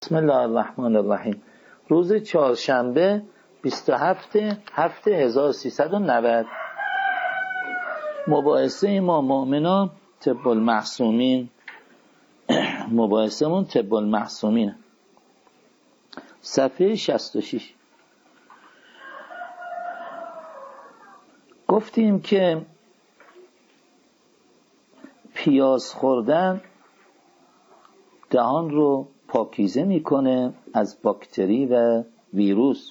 بسم الله الرحمن الرحیم. روز چهارشنبه 27/7/1390 مباحثه ما مؤمنان طب المعصومین. مباحثمون طب المعصومین، صفحه 66. گفتیم که پیاز خوردن دهان رو پاکیزه میکنه از باکتری و ویروس.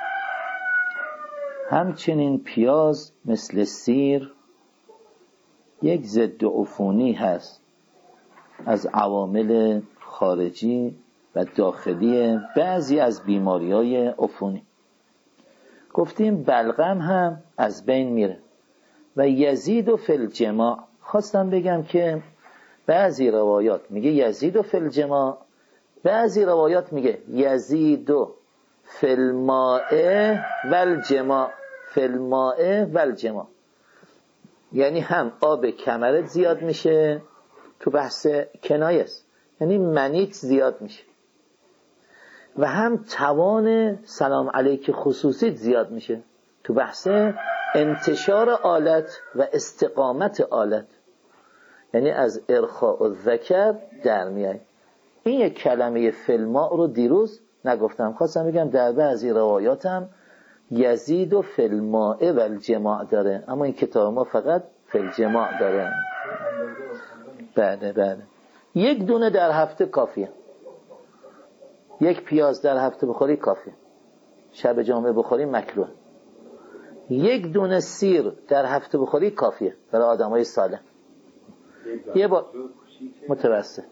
همچنین پیاز مثل سیر یک ضد عفونی هست از عوامل خارجی و داخلی بعضی از بیماری‌های عفونی. گفتیم بلغم هم از بین میره و یزید فی الجماع. خواستم بگم که بعضی روایات میگه یزید فی الجماع، بعضی روایات میگه یزید فی الماء والجماع، فی الماء والجماع، یعنی هم آب کمرت زیاد میشه، تو بحث کنایه است، یعنی منیت زیاد میشه، و هم توان سلام علیک خصوصیت زیاد میشه، تو بحث انتشار آلت و استقامت آلت، یعنی از ارخاء الذکر در میای. این یک کلمه فلماء رو دیروز نگفتم، خواستم بگم در بعضی روایاتم یزید و فلماء و الجماع داره، اما این کتاب ما فقط فلجماع داره. بله یک دونه در هفته کافیه، یک پیاز در هفته بخوری کافیه، شب جمعه بخوری مکروه. یک دونه سیر در هفته بخوری کافیه برای آدمای سالم. یه بار متوسط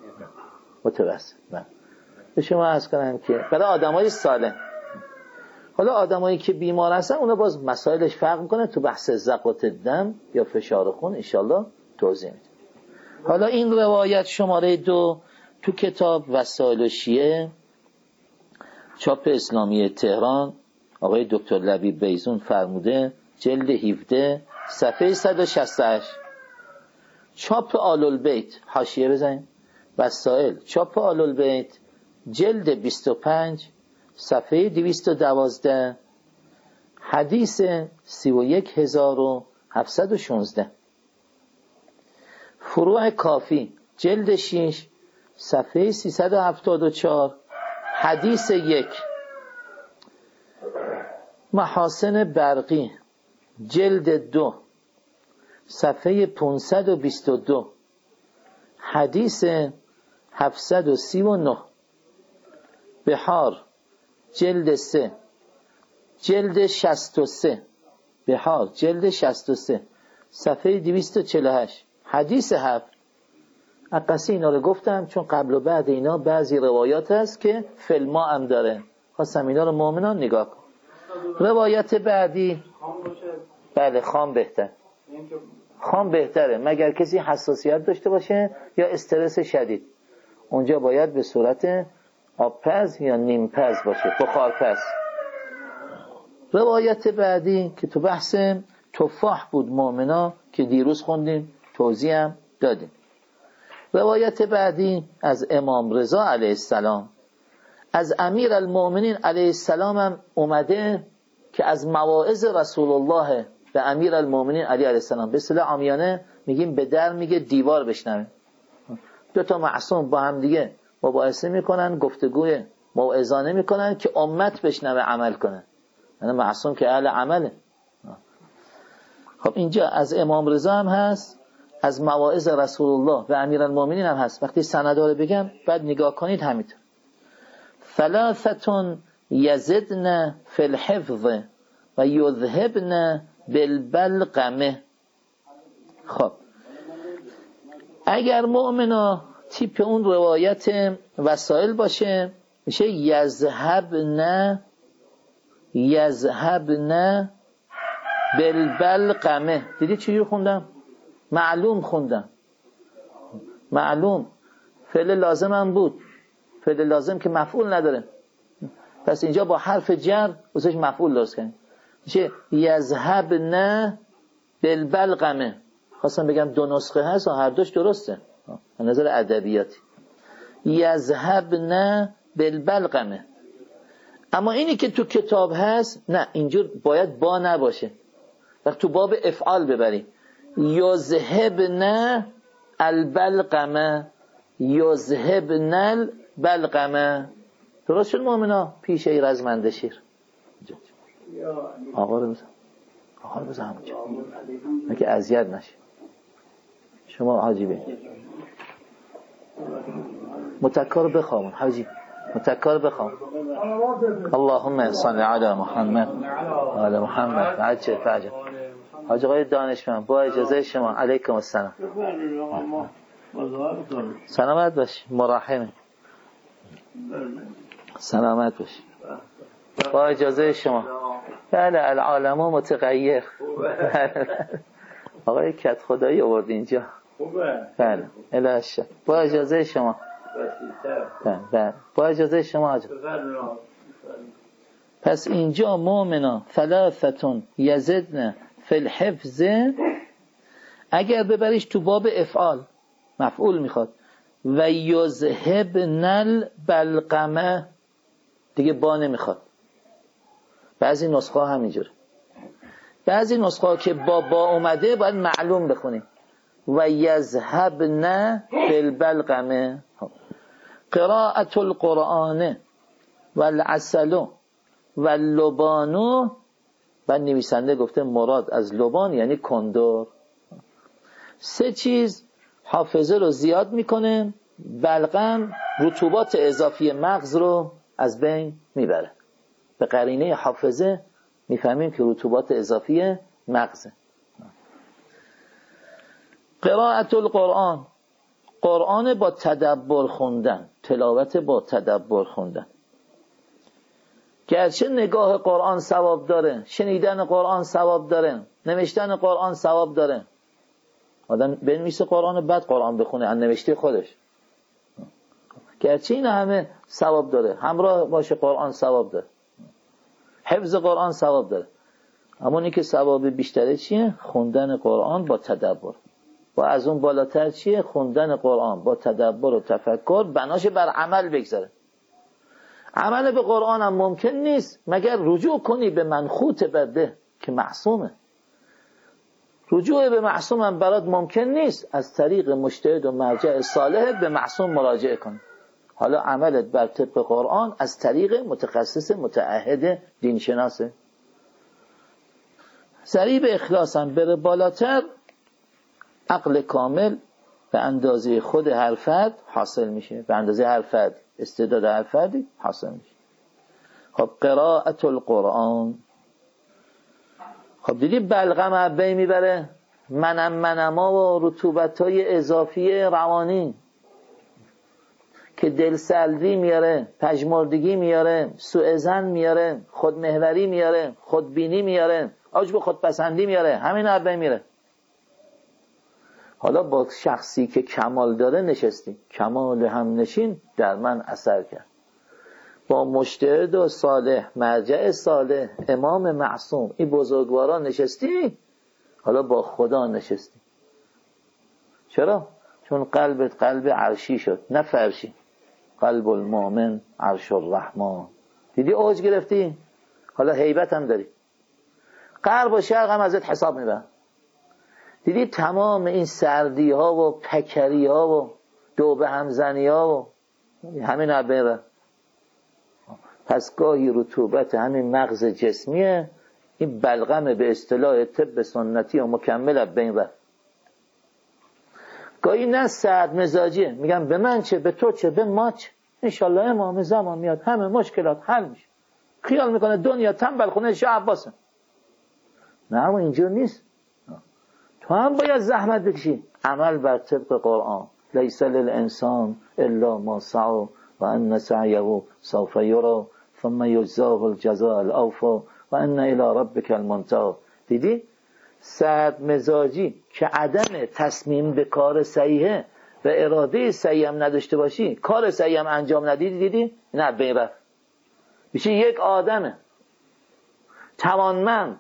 من به شما عرض کنم که برای آدمای سالم. حالا آدمایی که بیمار هستن اونا باز مسائلش فرق میکنه، تو بحث ضغط دم یا فشار خون انشالله توضیح میده. حالا این روایت شماره 2 تو کتاب وسائل شیعه چاپ اسلامی تهران آقای دکتر لبیب بیزون فرموده، جلد 17 صفحه 168. چاپ آل البیت، حاشیه بزنید، وسائل چاپ آل البیت جلد 25 صفحه 212 حدیث 31716. فروع کافی جلد 6 صفحه 374 حدیث 1. محاسن برقی جلد 2 صفحه 522 حدیث 739. بحار جلد 3 جلد 63 بحار جلد 63 صفحه 248 حدیث 7. اقصی اینا رو گفتم چون قبل و بعد اینا بعضی روایات هست که فلما هم داره، خواستم اینا رو مؤمنان نگاه کن. روایت بعدی بله خام بهتر، خام بهتره مگر کسی حساسیت داشته باشه یا استرس شدید، اونجا باید به صورت آبپز یا نیمپز باشه، بخارپز. روایت بعدی که تو بحث تفاح بود مؤمنا که دیروز خوندیم توضیح هم دادیم. روایت بعدی از امام رضا علیه السلام، از امیر المؤمنین علیه السلام هم اومده که از مواعظ رسول الله به امیر المؤمنین علیه السلام، به اصطلاح عامیانه میگیم به در میگه دیوار بشنوه. دو تا معصوم با هم دیگه مباحثه میکنن، گفتگوی موعظانه میکنن که امت بشنوه عمل کنه، یعنی معصوم که اهل عمله. خب اینجا از امام رضا هم هست، از مواعظ رسول الله و امیر المؤمنین هم هست. وقتی سنداره بگم بعد نگاه کنید همینطور. ثلاثه یزدن فی الحفظ و یذهبن بالبلغمه. خب اگر مؤمنا تیپ اون روایت وسائل باشه میشه یذهبن بالبلغمه. دیدی چجور خوندم؟ معلوم خوندم، معلوم فعل لازم هم بود، فعل لازم که مفعول نداره، پس اینجا با حرف جر واسش مفعول درست کنیم، میشه یذهبن بالبلغمه. خواستم بگم دو نسخه هست و هر دوش درسته از نظر ادبیاتی. یذهبن بالبلغمه. اما اینی که تو کتاب هست نه، اینجور باید با نباشه و تو باب افعال ببری. یذهبن البلغمه، یذهبن البلغمه. درست شد مؤمنا؟ پیشه ای رزمنده شیر. آقا رو بزن، آقا رو بزن همونجا که اذیت نشه. شما حاجی بین متکار بخوام حاجی، متکار بخوام. اللهم صل علی محمد علی محمد عجل فعجل. حاجی آقای دانشمند با اجازه شما، علیکم السلام. سلامت باش، مرحمه. سلامت باش. با اجازه شما. بله العالم متغیر. آقای کت خدایی آورد اینجا. بله الهش. با اجازه شما. بله با اجازه شما حاجی. پس اینجا مؤمنا ثلاثتون یزدن فی الحفظ، اگر ببریش تو باب افعال مفعول میخواد. و یذهبن البلغمه دیگه با نمیخواد. بعضی نسخه ها همینجوره، بعضی نسخه ها که با اومده باید معلوم بخونیم. و یذهبن بالبلغمه. قراءة القرآن والعسل واللبان. و نویسنده گفته مراد از لبان یعنی کندر. سه چیز حافظه رو زیاد میکنه، بلغم رطوبات اضافی مغز رو از بین میبره. به قرینه حافظه میفهمیم که رطوبات اضافی مغزه. قراءة القرآن، قرآن با تدبر خوندن، تلاوت با تدبر خوندن. گرچه نگاه قرآن ثواب داره، شنیدن قرآن ثواب داره، نوشتن قرآن ثواب داره. آدم بنویسه قرآن بعد قرآن بخونه از نوشته خودش، گرچه این همه ثواب داره، همراه باشه قرآن ثواب داره، حفظ قرآن ثواب داره. اما اینی که ثواب بیشتره چیه؟ خوندن قرآن با تدبر. و از اون بالاتر چیه؟ خوندن قرآن با تدبر و تفکر بناش بر عمل بگذاره. عمل به قرآن هم ممکن نیست مگر رجوع کنی به منخوط بده که معصومه. رجوع به معصوم هم برات ممکن نیست، از طریق مجتهد و مرجع صالح به معصوم مراجعه کنی. حالا عملت بر طبق قرآن از طریق متخصص متعهد دینشناسه. ضریب اخلاص هم بره بالاتر، عقل کامل به اندازه خود هر فرد حاصل میشه، به اندازه هر فرد استعداد هر فردی حاصل میشه. خب قراءة القرآن، خب دیدی بلغم عبی میبره، منما و رطوبت‌های اضافی روانی که دلسردی میاره، پژمردگی میاره، سوء ظن میاره، خودمحوری میاره، خودبینی میاره، عجب و خودپسندی میاره، همین عبی میره. حالا با شخصی که کمال داره نشستی، کمال هم نشین در من اثر کرد. با مجتهد و صالح، مرجع صالح، امام معصوم، این بزرگواران نشستی، حالا با خدا نشستی. چرا؟ چون قلبت قلب عرشی شد نه فرشی. قلب المؤمن عرش الرحمن. دیدی اوج گرفتی؟ حالا هیبت هم داری، غرب و شرق هم ازت حساب میبرن. دیدی تمام این سردی ها و پکری ها و دو به همزنی ها و همین عبیره. پس گاهی رطوبت همین مغز جسمیه، این بلغم به اصطلاح طب سنتی و مکمل بین رفت. گاهی نه سرد مزاجیه، میگم به من چه، به تو چه، به ما چه، انشالله امام زمان میاد همه مشکلات حل میشه. خیال میکنه دنیا تنبل خونه شاه عباسه. نه اما اینجور نیست. تو هم باید زحمت بکشی. عمل بر طبق قرآن. لیس للانسان الا ما سعی و ان سعیه سوف یری ثم یجزاه الجزاء الاوفی و ان الی ربک المنتهی. دیدی؟ سرد مزاجی که عدم تصمیم به کار صحیحه و اراده صحیح هم نداشته باشی، کار صحیح هم انجام ندیدی، دیدی؟ نه بین رفت. میشه یک آدمه توانمند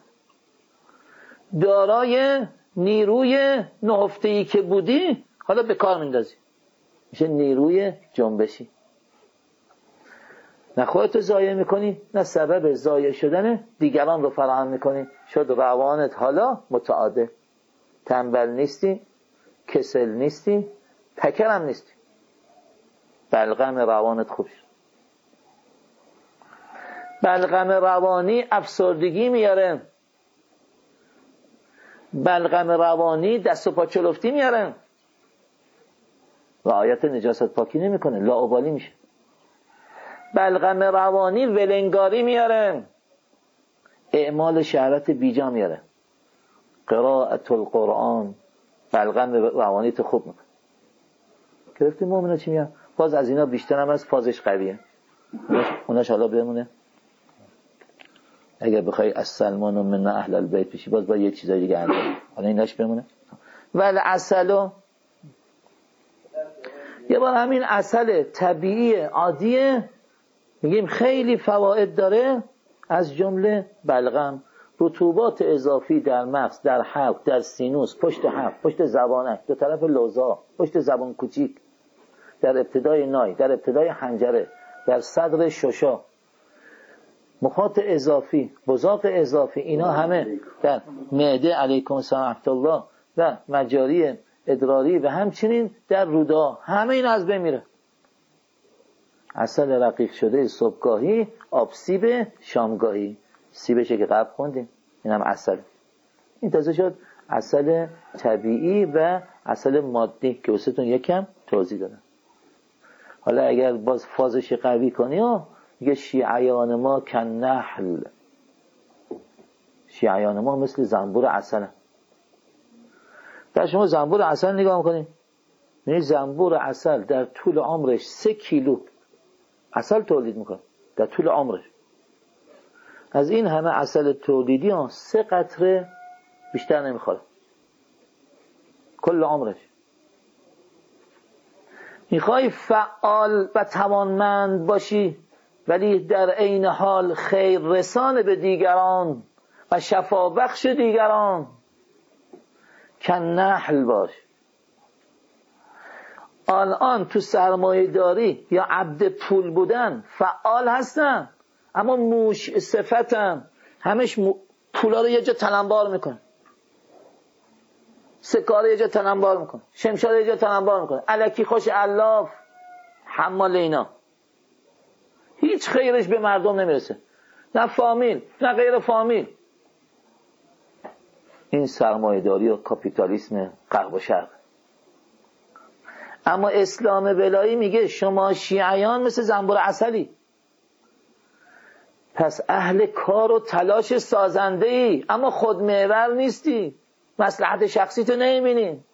دارای نیروی نهفته‌ای که بودی حالا به کار میندازی، میشه نیروی جنبشی. نه خودت ضایع میکنی، نه سبب ضایع شدن دیگران رو فراهم میکنی. شد روانت حالا متعادل، تنبل نیستی، کسل نیستی، پکرم نیستی، بلغم روانت خوب شد. بلغم روانی افسردگی میاره، بلغم روانی دست و پا چلفتی میاره، رعایت نجاست پاکی نمیکنه، لاابالی میشه. بلغم روانی ولنگاری میاره، اعمال شهوت بیجا میاره. قرائت القرآن بلغم روانی تو خوب میکنه. گرفتیم مومنه چی میگم؟ باز از اینا بیشتر هم از فازش قویه، اوناش حالا بمونه. اگر بخوای از سلمان و من اهل البیت بشی باز با یه چیزای دیگه انجام، حالا ایناش بمونه. ول عسلو، یه بار همین عسل طبیعی عادیه میگیم خیلی فواید داره، از جمله بلغم، رطوبات اضافی در مغز، در حلق، در سینوس، پشت حلق، پشت زبانک، دو طرف لوزا، پشت زبان کوچیک، در ابتدای نای، در ابتدای حنجره، در صدر ششا، مخاط اضافی، بزاق اضافی، اینا همه در معده علیکم السلام ورحمة الله و مجاری ادراری و همچنین در رودا، همه این از بین میره. عسل رقیق شده صبحگاهی، آب سیب شامگاهی، سیبشه که قبل خوندیم، این هم عسل. این تازه شد عسل طبیعی و عسل مادی که واسهتون یکم توضیح دادم. حالا اگر باز فازش قوی کنی میگه شیعیان ما کن نحل، شیعیان ما مثل زنبور عسل. در شما زنبور عسل نگاه میکنید، میگه زنبور عسل در طول عمرش 3 کیلو عسل تولید میکنه در طول عمرش. از این همه عسل تولیدی 3 قطره بیشتر نمیخوره کل عمرش. میخوای فعال و توانمند باشی ولی در عین حال خیر رسان به دیگران و شفا بخش دیگران، کن نحل باش. الان تو سرمایه داری یا عبد پول بودن فعال هستن، اما موش صفتن، همش پولا رو یه جا تننبار میکن، سکاره یه جا تننبار میکن، شمشاد یه جا تننبار میکن، الکی خوش الاف حمال اینا، هیچ خیرش به مردم نمیرسه، نه فامیل نه غیر فامیل. این سرمایه داری و کاپیتالیسم غرب و شرق. اما اسلام بلایی میگه شما شیعیان مثل زنبور عسلی، پس اهل کار و تلاش سازنده ای اما خودمحور نیستی، مصلحت شخصی تو نمیبینی،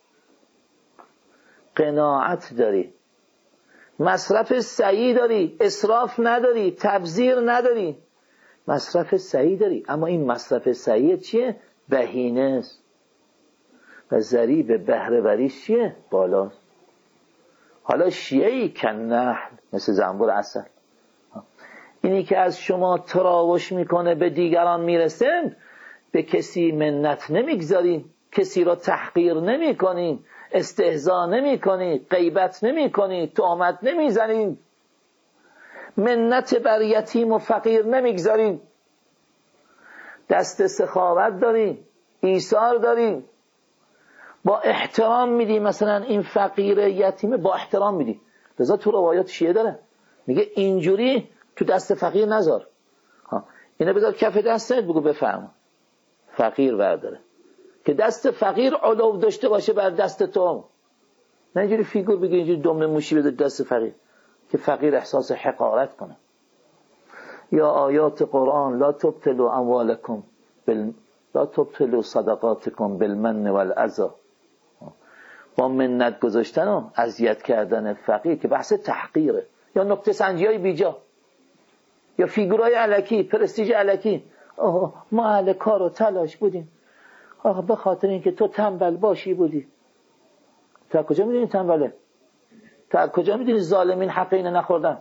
قناعت داری، مصرف سعی داری، اسراف نداری، تبذیر نداری، مصرف سعی داری. اما این مصرف سعی چیه؟ بهینه است و ضریب بهره وریش چیه؟ بالاست. حالا شیعی کن نحل مثل زنبور عسل، اینی که از شما تراوش میکنه به دیگران میرسه، به کسی منت نمیگذاری، کسی را تحقیر نمی کنی، استهزا نمی کنی، غیبت نمی کنی، تهمت نمیزنی، منت بر یتیم و فقیر نمیگذاری، دست سخاوت داری، ایثار داری، با احترام میدی. مثلا این فقیر یتیمه با احترام میدی. لذا تو روایات شیعه داره میگه اینجوری تو دست فقیر نذار، اینو بذار کف دستت، بگو بفرما فقیر برداره، که دست فقیر علو داشته باشه بر دست تو، نه اینجوری فیگور بگی اینجوری دم موشی بده دست فقیر که فقیر احساس حقارت کنه. یا آیات قرآن لا تبطلوا اموالکم لا تبطلوا صدقاتکم بالمن والعذى، با منت گذاشتن و اذیت کردن فقیر که بحث تحقیره، یا نکته سنجی های بیجا، یا فیگورای الکی، پرستیژ الکی. ما اهل کار و تلاش بودیم، به خاطر اینکه تو تنبل باشی بودی. تا کجا میدونی تنبله؟ تا کجا میدونی ظالمین حق اینو نخوردن؟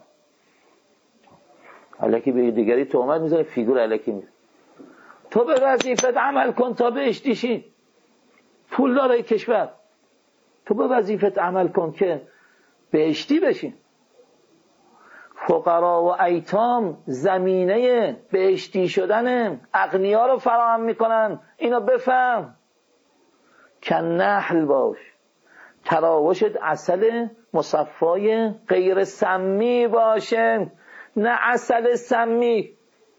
الکی به دیگری تهمت میذاره، فیگور الکی میذاره. تو به وظیفت عمل کن تا بهش دیشی، پولدار کشور، تو به وظیفت عمل کن که بهشتی بشی. فقرا و ایتام زمینه بهشتی شدن اغنیا رو فراهم میکنن. اینو بفهم. کن نحل باش، تراوشت عسل مصفای غیر سمی باشه، نه عسل سمی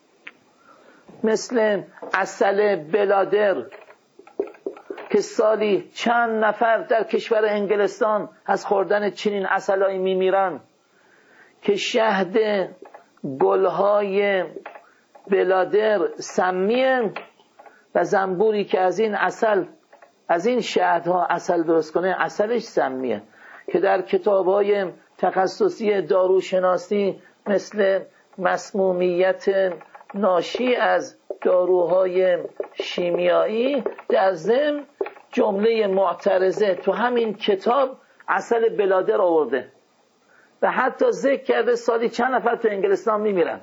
مثل عسل بلادر که سالی چند نفر در کشور انگلستان از خوردن چنین عسلایی میمیرن، که شهد گلهای بلادر سمیه و زنبوری که از این عسل، از این شهدها عسل درست کنه عسلش سمیه، که در کتاب‌های تخصصی داروشناسی مثل مسمومیت ناشی از داروهای شیمیایی در ضمن جمله معترضه تو همین کتاب عسل بلادر آورده و حتی ذکر کرده سالی چند نفر تو انگلستان میمیرن.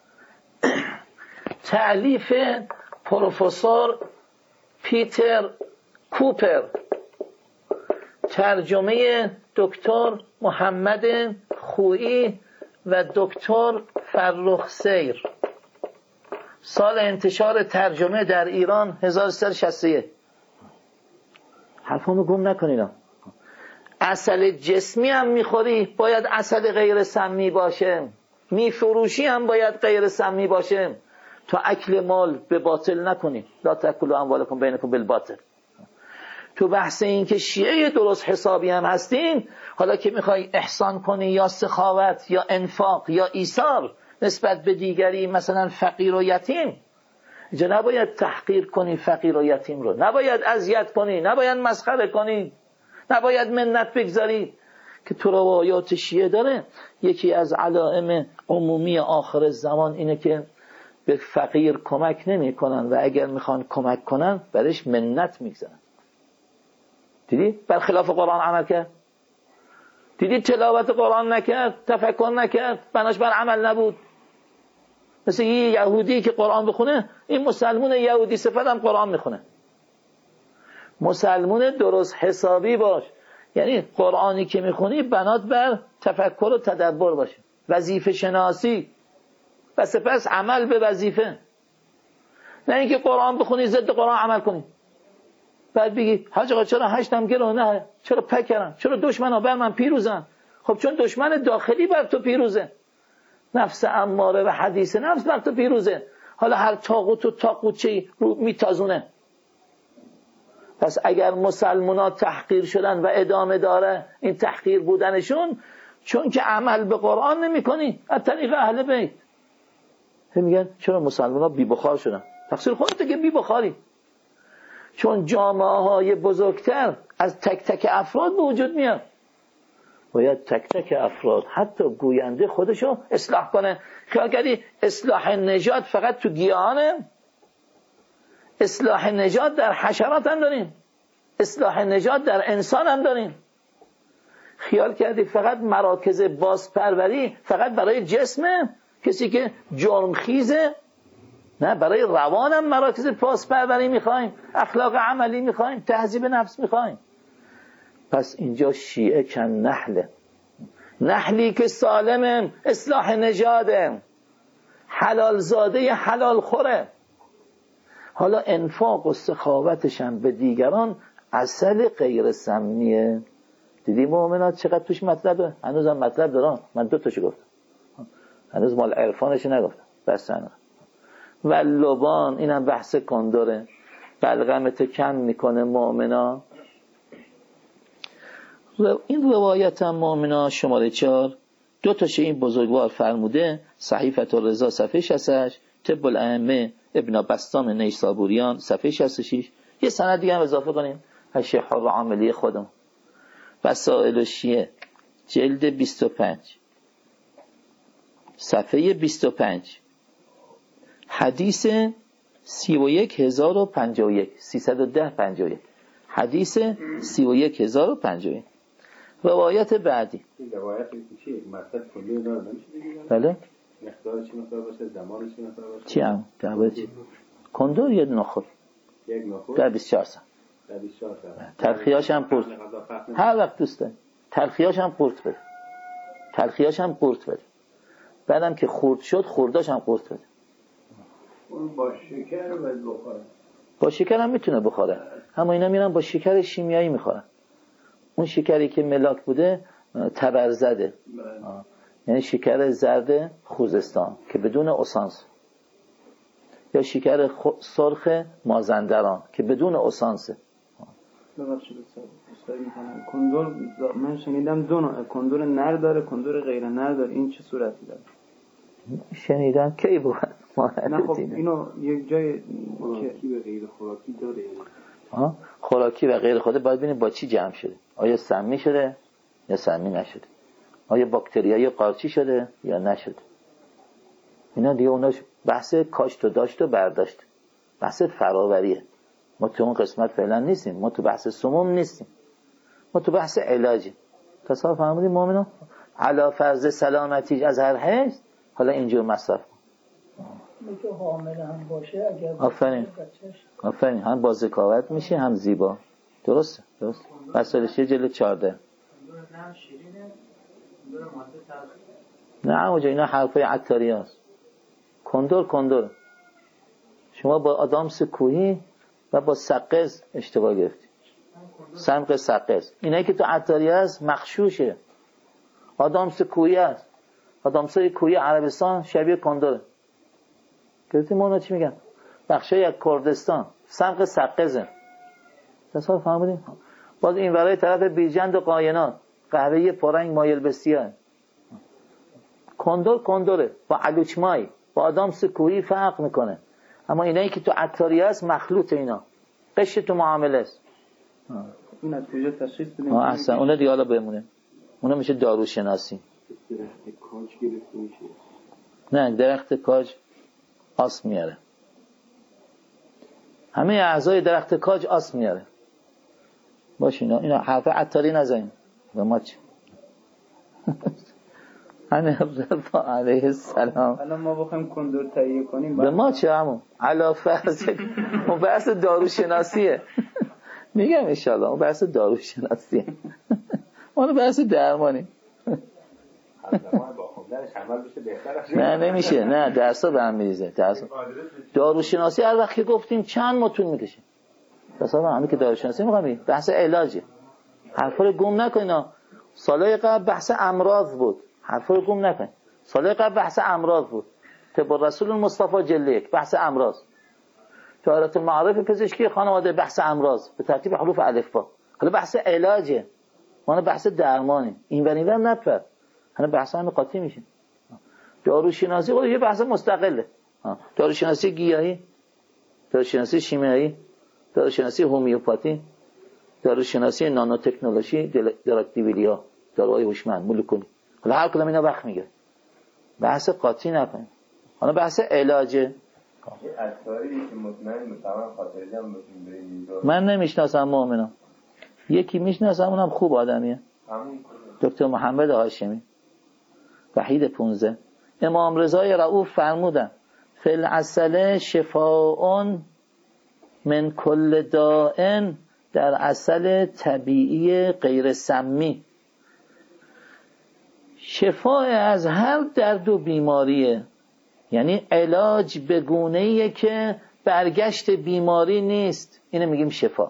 تألیف پروفسور پیتر کوپر، ترجمه دکتر محمد خویی و دکتر فرخ سیر، سال انتشار ترجمه در ایران 1361. حرفمو گم نکنید. عسل جسمی هم میخوری باید عسل غیر سمی باشه، میفروشی هم باید غیر سمی باشه تا اکل مال به باطل نکنی. لا تاکلوا اموالکم بینکم بالباطل. تو بحث این که شیعه درست حسابی هم هستین، حالا که میخوای احسان کنی یا سخاوت یا انفاق یا ایثار نسبت به دیگری، مثلا فقیر و یتیم، اینجا نباید تحقیر کنی فقیر و یتیم رو، نباید اذیت کنی، نباید مسخره کنی، نباید منت بگذاری. که تو روایات شیعه داره یکی از علائم عمومی آخر زمان اینه که به فقیر کمک نمی کنن و اگر میخوان کمک کنن برش منت میگذارن. دیدی؟ برخلاف قرآن عمل کرد. دیدی تلاوت قرآن نکرد، تفکر نکرد، بناش بر عمل نبود. مثل یه یهودی که قرآن بخونه، این مسلمون یهودی صفت هم قرآن میخونه. مسلمون درست حسابی باش، یعنی قرآنی که میخونی بنات بر تفکر و تدبر باشه، وظیفه شناسی و سپس عمل به وظیفه. نه اینکه قرآن بخونی ضد قرآن عمل کنی، بعد بگی حاج آقا چرا هشتم گرو نه، چرا پکرم، چرا دشمنا بر من پیروزن؟ خب چون دشمن داخلی بر تو پیروزه، نفس اماره و حدیث نفس بر تو پیروزه. حالا هر طاغوت و طاغوتچه‌ای رو میتازونه. پس اگر مسلمان‌ها تحقیر شدن و ادامه داره این تحقیر بودنشون، چون که عمل به قرآن نمی کنی از طریق اهل بیت. میگن چرا مسلمان‌ها بی بخار شدن؟ تقصیر خودته که بی بخاری. چون جامعه‌های بزرگتر از تک تک افراد به وجود میاد، باید تک تک افراد حتی گوینده خودشو اصلاح کنه. خیال کردی اصلاح نژاد فقط تو گیاهانه؟ اصلاح نژاد در حشرات هم داریم، اصلاح نژاد در انسان هم داریم. خیال کردی فقط مراکز بازپروری فقط برای جسمه، کسی که جرم خیزه؟ نه، برای روانم مراکز بازپروری میخوایم، اخلاق عملی میخوایم، تهذیب نفس میخوایم. پس اینجا شیعه کن نحله، نحلی که سالمه، اصلاح نژاده، حلال زاده حلال خوره. حالا انفاق و سخاوتشم به دیگران عسل غیر سمیه. دیدی مؤمنات چقدر توش مطلبه؟ هنوزم مطلب دارم. من 2 تاشو گفتم، هنوز مال عرفانش نگفتم. بس نه. و لبان اینم بحث کندره، بلغمت کم میکنه مؤمنا. این روایت هم مؤمنا شماره 4 2 تاش این بزرگوار فرموده، صحیفه الرضا صفحه 68، طب الائمه ابن بسطام نیسابوریان صفحه 66. یه سند دیگه هم اضافه کنیم، شیخ حر عاملی خودم، وسائل الشیعه جلد 25 صفحه 25 حدیث 31051 31051 حدیث 31051. روایت بعدی. این روایت چیه؟ مطلب کلی داره نمیشه بگیم؟ بله. مقدار چی مقدار باشه، زمان چی مقدار باشه؟ چی هم؟ دعوت چی؟ کندور یه نخور. یک نخور؟ در 24 ساعت. در 24 ساعت. تلخیاش هم قورت. هر وقت دوست داری. تلخیاش هم قورت بده. تلخیاش هم قورت بده. بعدم که خورد شد خورداش هم قورت بده. اون با شکر باید بخوره. با شکر هم میتونه بخوره، اما اینا میرن با شکر شیمیایی میخورن. اون شکری که ملاک بوده تبرزده، یعنی شکر زرد خوزستان که بدون اسانس، یا شکر سرخ مازندران که بدون اسانسه. ببخشید استاد میکنم کندور، من شنیدم دو نوع کندور نر داره، کندور غیر نر داره، این چه صورتی داره؟ شنیدم کی بود؟ نه خب اینو یک جای خوراکی و غیر خوراکی داره. خوراکی و غیر خوراکی باید ببینیم با چی جمع شده. آیا سمی شده یا سمی نشده؟ آیا باکتریایی قارچی شده یا نشده؟ اینا دیگه اوناش بحث کاشت و داشت و برداشت، بحث فراوریه. ما تو اون قسمت فعلا نیستیم، ما تو بحث سموم نیستیم، ما تو بحث علاجی. تصور فهمیدیم مؤمنان؟ علا فرض سلامتی از هر حیث حالا اینجور مصرف که حامل هم باشه اگر آفرین هم با ذکاوت میشه هم زیبا. درسته مسئله‌ش جلد 14. نه اونجا اینا حرفای عطاری هست. کندور شما با آدامس کوهی و با سقز اشتباه گرفتی. سمق سقز اینایی که تو عطاری هست مخشوشه. آدامس کوهی هست، آدامسای کوهی عربستان شبیه کندوره. گرفتی ما اونا چی میگن؟ بخشای از کردستان سمق سقزه. تصور فهمیدیم؟ باز این ورای طرف بیرجند و قاینات قهوه‌ای پررنگ مایل به سیاه. کندوره با علوچمای با آدامس کوهی فرق میکنه، اما اینایی که تو عطاری هست مخلوط اینا قش تو معامله است. این از کجا تشخیص بدیم؟ اصلا اونا دیگه حالا بمونه، اونا میشه داروشناسی. درخت کاج گرفته میشه. نه درخت کاج آس میاره، همه اعضای درخت کاج آس میاره. باش اینا حرف عطاری نزنیم. و ما چی؟ با علیه السلام الان ما بخوایم کندور تهیه کنیم به ما چه همون علا فرض اون بحث داروشناسیه. میگم انشالله اون بحث داروشناسیه. اون بحث درمانی. نه نمیشه، نه درسا به هم میریزه. داروشناسی هر وقت که گفتیم چند متون میکشه. مثلا همین که داروشناسی میگم بحث علاجه. حرفا رو گم نکنین. سالهای قبل بحث امراض بود، حرفا رو گم نکنین. سالهای قبل بحث امراض بود. طب رسول المصطفی جلد 1 بحث امراض. طهارت المعارف پزشکی خانواده بحث امراض به ترتیب حروف الفبا. حالا بحث علاجه، ما بحث درمانه. این و این نپر، حالا بحث هم قاطی میشه. داروشناسی خود یه بحث مستقله. داروشناسی گیاهی، داروشناسی شیمیایی، داروشناسی هومیوپاتی، داروشناسی نانو تکنولوژی، دراکتیویلیا، داروهای هوشمند مولکولی. حالا هر کدوم اینا وقت میگیره. بحث قاطی نکنید. حالا بحث علاجه. عطاری که مطمئن مثلا خاطرجم باشیم. من نمیشناسم مؤمنم. یکی میشناسم اونم خوب آدمیه. دکتر محمد هاشمی وحید 15. امام رضای رؤوف فرمودن فی العسل شفاء من کل داء، در عسل طبیعی غیر سمی شفاء از هر درد و بیماریه. یعنی علاج به گونه‌ایه که برگشت بیماری نیست. اینو میگیم شفا.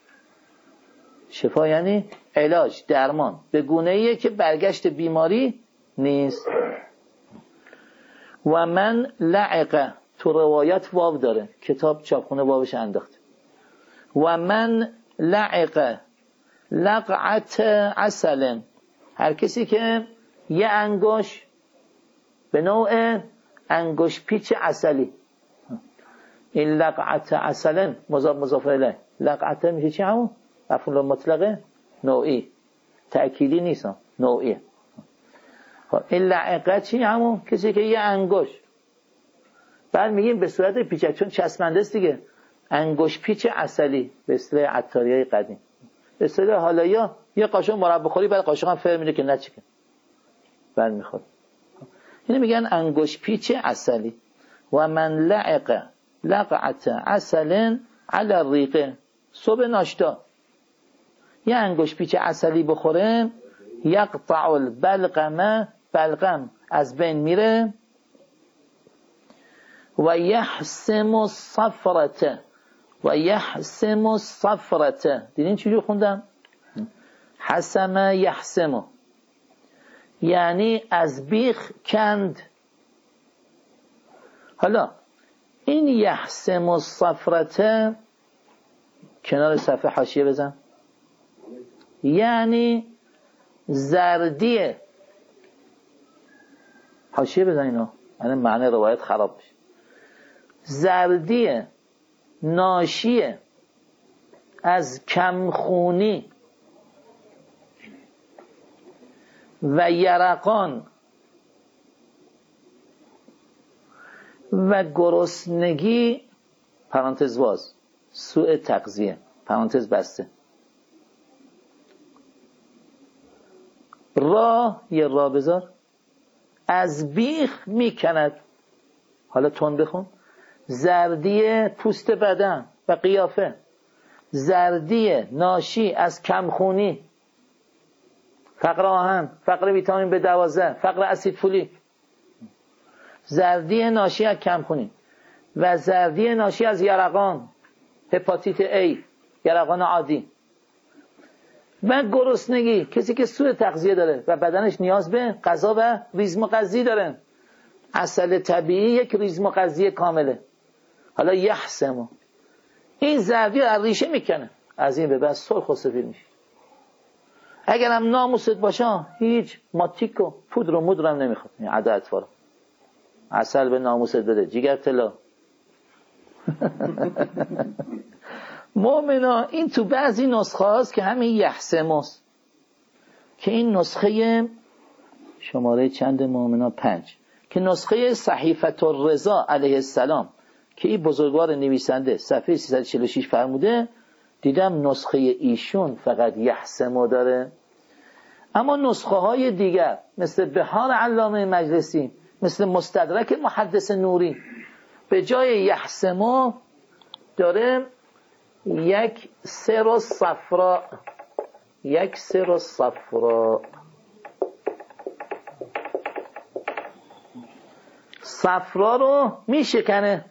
شفا یعنی علاج، درمان به گونه‌ایه که برگشت بیماری نیست. و من لعقه، تو روایت واو داره، کتاب چاپخونه واوش انداخته. و من لعقه لقعت عسل، هر کسی که یه انگوش به نوع انگوش پیچ عسلی، این لقعت عسل مضاف الیه، لقعت میشه چی همون؟ مفعول مطلقه نوعی، تأکیدی نیست، نوعیه. این لعقه چی همون؟ کسی که یه انگوش، بعد میگیم به صورت پیچک چون چسبنده است دیگه، انگوش پیچ عسلی به اصطلاح عطاریای قدیم. به اصطلاح حالا یه قاشق مربا خوری بعد قاشق هم فر میره که نچکه بعد میخواد. اینو میگن انگوش پیچ عسلی. و من لعقه لقعت عسل علی الریقه، صبح ناشتا یه انگوش پیچ عسلی بخوره، یقطع البلغم، بلغم از بین میره. و یحسم الصفرة و یحسم الصفرة. دیدین چجور خوندم؟ حسم یحسم، یعنی از بیخ کند. حالا این یحسم الصفرة کنار صفحه حاشیه بزن، یعنی زردیه. حاشیه بزن اینو، یعنی معنی روایت خراب بشه. زردیه ناشیه از کمخونی و یرقان و گرسنگی پرانتز باز، سوء تغذیه پرانتز بسته. یه را بذار، از بیخ میکند. حالا تون بخون. زردی پوست بدن و قیافه، زردی ناشی از کمخونی، فقر آهن، فقر ویتامین B12، فقر اسید فولیک. زردی ناشی از کمخونی و زردی ناشی از یرقان، هپاتیت A، یرقان عادی. و گرسنگی، کسی که سوء تغذیه داره و بدنش نیاز به غذا و ریزم غذایی داره. عسل طبیعی یک ریزم غذایی کامله. حالا یحسمو، این زردی رو از ریشه میکنه، از این به بعد سرخ و سفید میشه. اگر هم ناموست باشه هیچ ماتیک و پودر و مدر هم نمیخواد. این عدد فارم عسل به ناموست بده، جیگر طلا. مؤمنا این تو بعضی نسخه هاست که همین یحسموست، که این نسخه شماره چند مؤمنا 5، که نسخه صحیفه الرضا علیه السلام که این بزرگوار نویسنده صفحه 346 فرموده، دیدم نسخه ایشون فقط یحسمو داره. اما نسخه های دیگر مثل بحار علامه مجلسی، مثل مستدرک محدث نوری، به جای یحسمو داره یک سر صفرا، یک سر صفرا. صفرا رو میشکنه.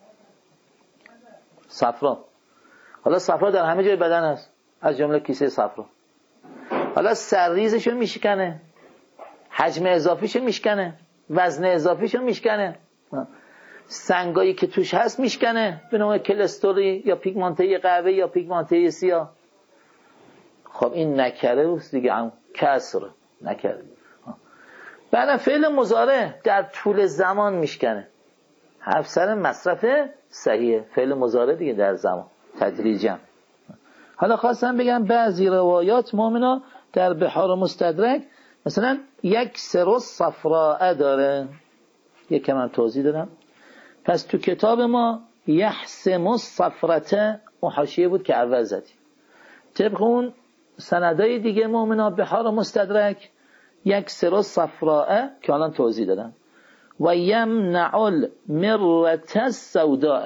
صفرا، حالا صفرا در همه جای بدن هست، از جمله کیسه صفرا. حالا سرریزشو میشکنه، حجم اضافیشو میشکنه، وزن اضافیشو میشکنه، سنگایی که توش هست میشکنه به نوع کلسترولی یا پیگمانته قهوه یا پیگمانته سیاه. خب این نکره روست دیگه، هم کسر نکره. بعد فعل مضارع در طول زمان میشکنه. حرف سر مصرف صحیحه، فعل مضارع دیگه در زمان تدریجا. حالا خواستم بگم بعضی روایات مؤمنا در بحار مستدرک مثلا یک سر صفراء داره، یکم هم توضیح دادم. پس تو کتاب ما یحسم الصفرة حاشیه بود که اول زدی. طبق اون سندای دیگه مؤمنا بحار مستدرک یک سر صفراء که الان توضیح دادم. و یمنع المرة السوداء.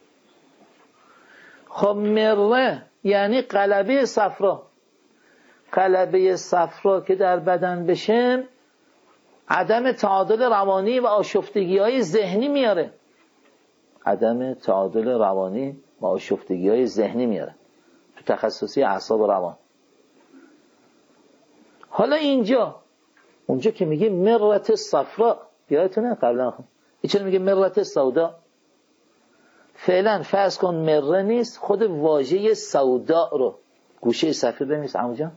خب مره یعنی قلبه صفرا. قلبه صفرا که در بدن بشه عدم تعادل روانی و آشفتگی های ذهنی میاره. عدم تعادل روانی و آشفتگی های ذهنی میاره تو تخصصی اعصاب و روان. حالا اونجا که میگه مرة صفرا، یادتونه قبلا چرا میگه مرة سودا؟ فعلا فرض کن مره نیست، خود واژه سودا رو گوشه صفحه بنویس عموجان،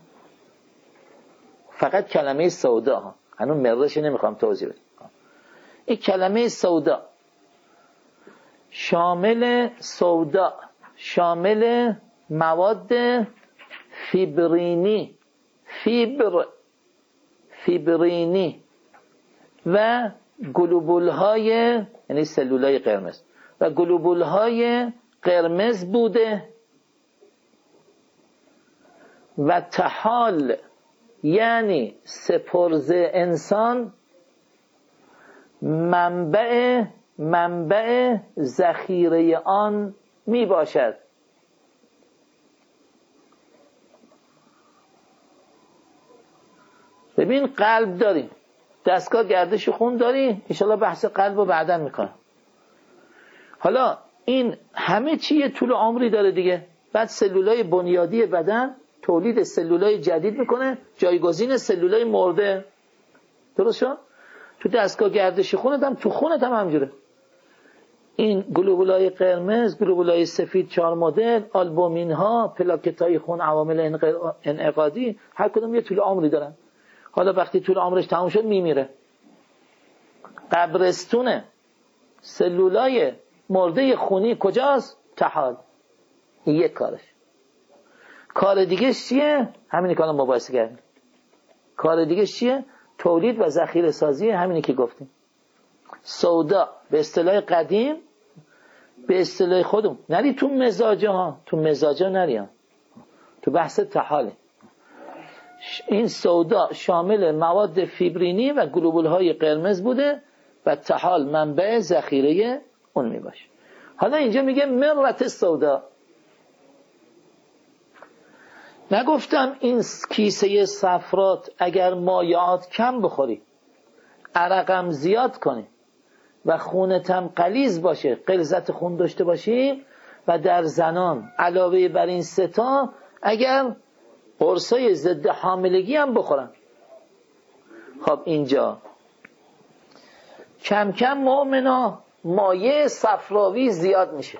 فقط کلمه سودا ها، هنوز مرهش نمیخوام توضیح بدم. این کلمه سودا شامل مواد فیبرینی و گلوبول های، یعنی سلولای قرمز و گلوبول های قرمز بوده. و تحال یعنی سپرز انسان منبع ذخیره آن می باشد. ببین قلب داریم، دستگاه گردش خون داری، انشالله بحث قلب رو بعداً میکنم. حالا این همه چیه طول عمری داره دیگه. بعد سلولای بنیادی بدن تولید سلولای جدید میکنه، جایگزین سلولای مرده. درست شد؟ تو دستگاه گردش خونت هم تو خونت هم همجوره. این گلوبولای قرمز، گلوبولای سفید 4 مدل، آلبومین ها، پلاکت های خون، عوامل انعقادی، هر کدوم یه طول عمری دارن. حالا وقتی طول عمرش تموم شد میمیره. قبرستون سلولای مرده خونی کجاست؟ طحال. این یک کارش. کار دیگه چیه؟ همینی که الان مباحثه کردیم. کار دیگه چیه؟ تولید و ذخیره سازی، همینی که گفتیم. سودا به اصطلاح قدیم، به اصطلاح خودم نری تو مزاجه ها، تو مزاجه نری ها، تو بحث طحاله. این سودا شامل مواد فیبرینی و گلوبول های قرمز بوده و طحال منبع ذخیره اون می باشه. حالا اینجا میگه مرت سودا. نگفتم این کیسه صفرات اگر مایعات کم بخوری، عرقم زیاد کنی و خونتم غلیظ باشه، غلظت خون داشته باشی، و در زنان علاوه بر این 3 تا اگر قرصای ضد حاملگی هم بخورن. خب اینجا کم کم مؤمنا مایع صفراوی زیاد میشه،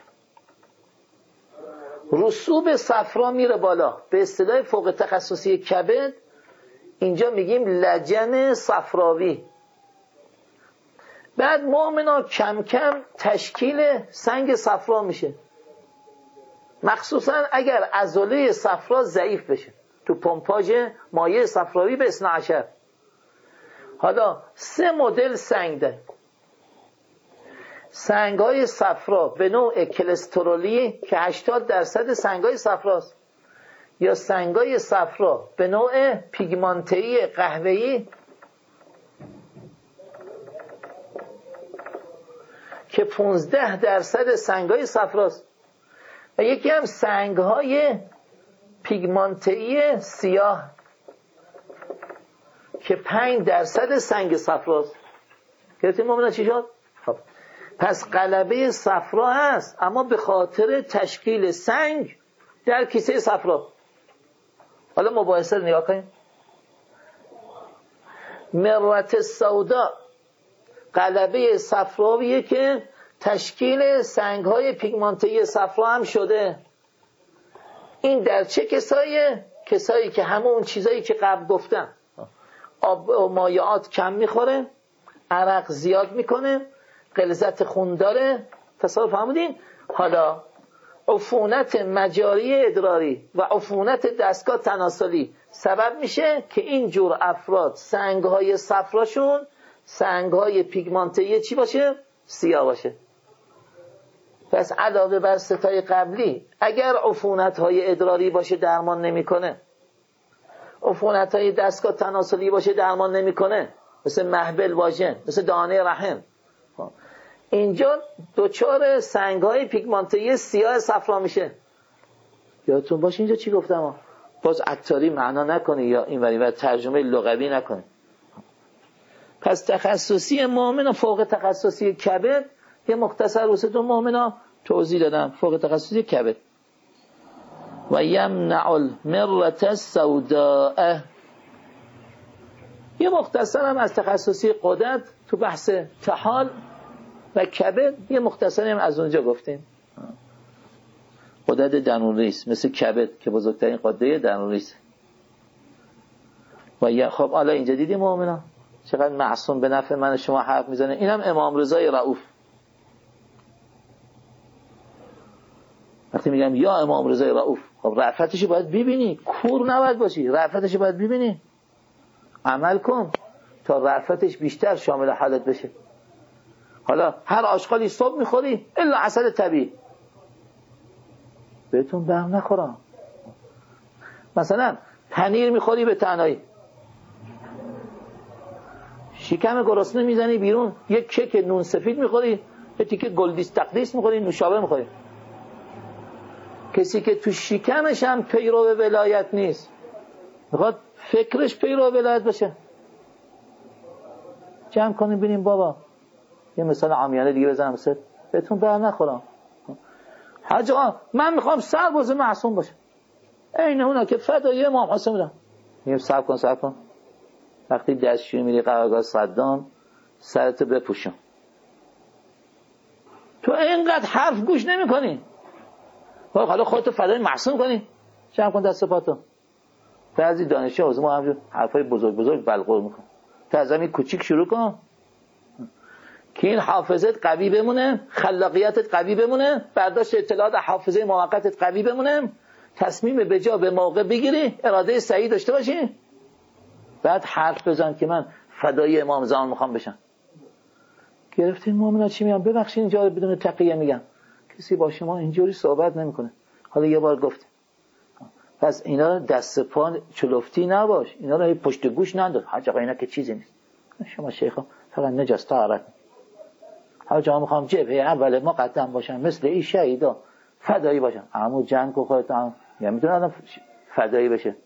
رسوب صفرا میره بالا. به اصطلاح فوق تخصصی کبد اینجا میگیم لجن صفراوی. بعد مؤمنا کم کم تشکیل سنگ صفرا میشه، مخصوصا اگر عضله صفرا ضعیف بشه تو پمپاژ مایع صفراوی به 12. حالا 3 مدل سنگ ده. سنگ‌های صفرا به نوع کلسترولی که 80% سنگ‌های صفراست، یا سنگ‌های صفرا به نوع پیگمانته‌ای قهوه‌ای که 15% سنگ‌های صفراست، و یکی هم سنگ‌های پیگمانته‌ای سیاه که 5% سنگ صفراست. گرفتیم مؤمنا چی شد؟ خب پس غلبه صفرا هست، اما به خاطر تشکیل سنگ در کیسه صفرا. حالا مباحثه رو نگاه کنیم. مرت سودا غلبه صفراویه که تشکیل سنگ‌های پیگمانته‌ای صفرا هم شده. این در چه کساییه؟ کسایی که همون چیزایی که قبل گفتم، آب و مایعات کم میخوره، عرق زیاد میکنه، غلظت خون داره. تصور فهمیدین؟ حالا عفونت مجاری ادراری و عفونت دستگاه تناسلی سبب میشه که این جور افراد سنگ‌های صفراشون سنگ‌های پیگمانته‌ای چی باشه؟ سیاه باشه. پس علاوه بر 3 تای قبلی اگر عفونت‌های ادراری باشه درمان نمی‌کنه، عفونت‌های دستگاه تناسلی باشه درمان نمی‌کنه، مثل محبل واژن، مثل دانه رحم، اینجا دوچار سنگ‌های پیگمانته‌ای سیاه صفرا میشه. یادتون باشه اینجا چی گفتم؟ باز عطاری معنا نکنی یا اینوری و ترجمه لغوی نکنی. پس تخصصی مؤمن و فوق تخصصی کبد یه مختصر واسهتون مؤمنا توضیح دادم. فوق تخصصی کبد و یمنع المرة السوداء. یه مختصر هم از تخصصی غدد تو بحث طحال و کبد، یه مختصری هم از اونجا گفتیم. غدد درون‌ریز مثل کبد که بزرگترین غده درون‌ریز. و خب حالا اینجا دیدیم مؤمنا چقدر معصوم به نفع من شما حرف میزنه. اینم امام رضای رؤوف. وقتی میگم یا امام رضای رؤوف، خب رأفتش باید ببینی، کور نباید باشی، رأفتش باید ببینی، عمل کن تا رأفتش بیشتر شامل حالت بشه. حالا هر آشغالی صبح میخوری الا عسل طبیعی، بهتون بهم نخورم. مثلا پنیر میخوری به تنهایی، شکم گرسنه میزنی بیرون، یک کیک نون سفید میخوری، یه تیکه گلدیس تقدیس میخوری، نوشابه میخوری. کسی که تو شکمش هم پیرو ولایت نیست، میخواد فکرش پیرو ولایت بشه. جمع کنیم ببینیم بابا. یه مثال عامیانه دیگه بزنم مثل بهتون بر نخورم. حاج آقا من میخوام سرباز معصوم باشم، این اونا که فدای امام حسین بودن. میگم صبر کن. وقتی دستشویی میری قرارگاه صدام، سرتو بپوشون. تو اینقدر حرف گوش نمی کنی، حالا خودتو فدای معصوم کنی. جمع کن دست پاتو. بعضی دانشجو از ما همجور حرفای بزرگ بلغور میکن. تو از همین کوچیک شروع کن که این حافظت قوی بمونه، خلاقیتت قوی بمونه، برداشت اطلاعات حافظه موقتت قوی بمونه، تصمیم به جا به موقع بگیری، اراده صحیح داشته باشی. بعد حرف بزن که من فدای امام زمان میخوام بشم. گرفتین مؤمنا چی میگم؟ ببخشید اینجا بدون تقیه میگم، کسی با شما اینجوری صحبت نمیکنه. حالا یه بار گفت، پس اینا دست پا چلفتی نباش، اینا رو پشت گوش ننداز. حاج آقا اینا که چیزی نیست، شما شیخا فقط نجاست طهارت. حاج آقا میخوام جبهه اول مقدم باشم، مثل این شهیدا فدایی باشم. عمو جنگ و خودت هم میتونه آدم فدایی بشه.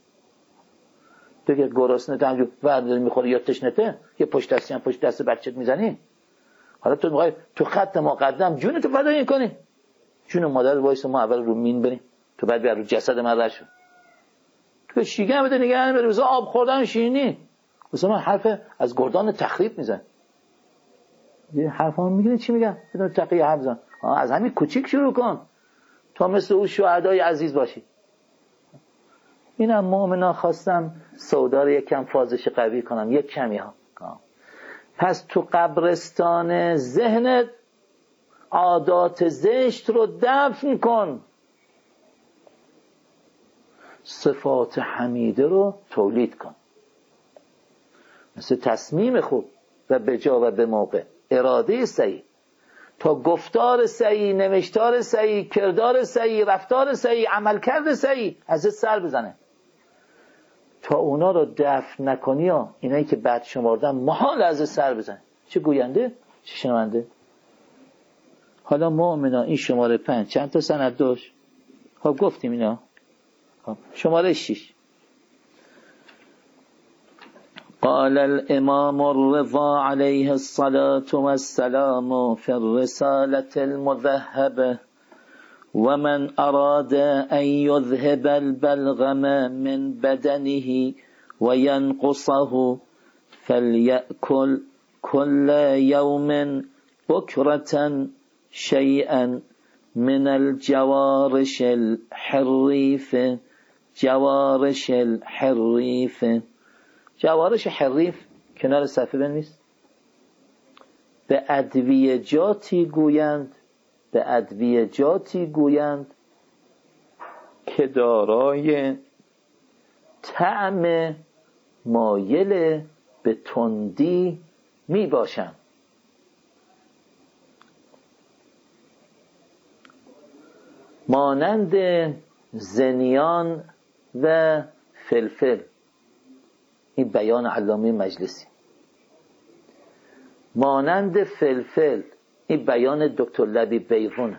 تو که گرسنه تنجو ورد میخوری یا تشنته، یه پشت دست بچت میزنی. حالا تو میخوای تو خط مقدم جون تو فدایی کنی؟ جون مادر وایس ما اول رو مین بریم، تو بعد بیا رو جسد من رد شو. تو شیگم بده نگه بره واسه آب خوردن شیرینی، واسه من حرف از گردان تخریب میزن. این حرفا میگیره چی میگن؟ بدون تقیه حرف زن. از همین کوچیک شروع کن تا مثل اون شهدای عزیز باشی. اینم مؤمنا خواستم سودا رو یکم فازش قوی کنم، یک کمی ها. پس تو قبرستان ذهنت عادات زشت رو دفن کن، صفات حمیده رو تولید کن، مثل تصمیم خوب و به جا و به موقع، اراده صحیح، تا گفتار صحیح، نوشتار صحیح، کردار صحیح، رفتار صحیح، عملکرد صحیح ازت سر بزنه. تا اونا رو دفن نکنی ها، اینایی که بعد شماردن محال ازت سر بزنه. چه گوینده چه شنونده. حالا مؤمنا این شماره 5 چند تا سند داشت؟ خب گفتیم اینا. شماره 6 قال الامام الرضا علیه الصلاة والسلام فی الرسالة المذهبة ومن أراد أن يذهب البلغم من بدنه وينقصه فليأكل كل يوم بكرة شيئا من الجوارش الحريف. جوارش الحريف، جوارش حریف کنار صفحه بنویس. به ادویجاتی گویند که دارای طعم مایل به تندی می باشند، مانند زنیان و فلفل. این بیان علامه مجلسی. مانند فلفل، این بیان دکتر لبیب بیضون.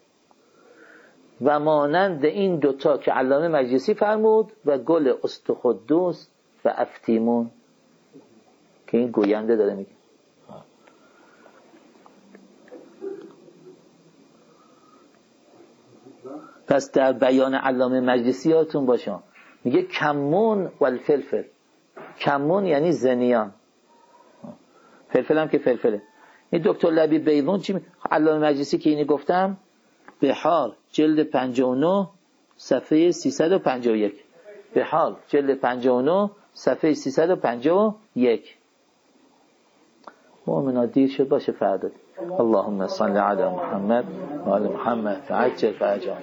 و مانند این دوتا که علامه مجلسی فرمود و گل استخدوس و افتیمون که این گوینده داره میگه. پس در بیان علامه مجلسی یادتون باشه میگه کمون و الفلفل. کمون یعنی زنیان، فلفل هم که فلفله. این دکتر لبیب بیضون چی علامه مجلسی که اینی گفتم، بحار جلد 59 صفحه 351. بحار جلد 59 صفحه 351. مؤمنا دیر شد باشه فردا. اللهم صل علی محمد و آل محمد فعجل فعجل.